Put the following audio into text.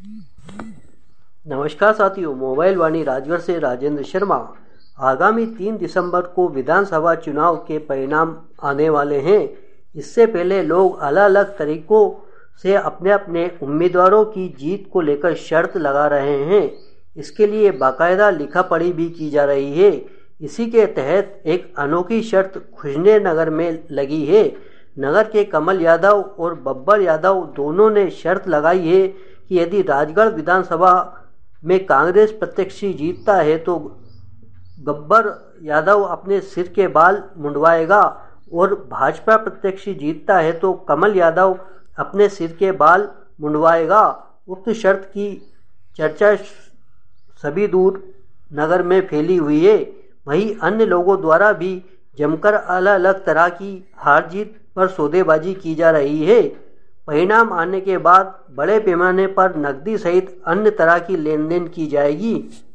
नमस्कार साथियों, मोबाइल वाणी राजगढ़ से राजेंद्र शर्मा। आगामी 3 दिसंबर को विधानसभा चुनाव के परिणाम आने वाले हैं। इससे पहले लोग अलग अलग तरीकों से अपने अपने उम्मीदवारों की जीत को लेकर शर्त लगा रहे हैं। इसके लिए बाकायदा लिखा पढ़ी भी की जा रही है। इसी के तहत एक अनोखी शर्त खुजने नगर में लगी है। नगर के कमल यादव और बब्बर यादव दोनों ने शर्त लगाई है कि यदि राजगढ़ विधानसभा में कांग्रेस प्रत्याशी जीतता है तो गब्बर यादव अपने सिर के बाल मुंडवाएगा और भाजपा प्रत्याशी जीतता है तो कमल यादव अपने सिर के बाल मुंडवाएगा। उक्त शर्त की चर्चा सभी दूर नगर में फैली हुई है। वहीं अन्य लोगों द्वारा भी जमकर अलग अलग तरह की हार जीत पर सौदेबाजी की जा रही है। परिणाम आने के बाद बड़े पैमाने पर नकदी सहित अन्य तरह की लेन देन की जाएगी।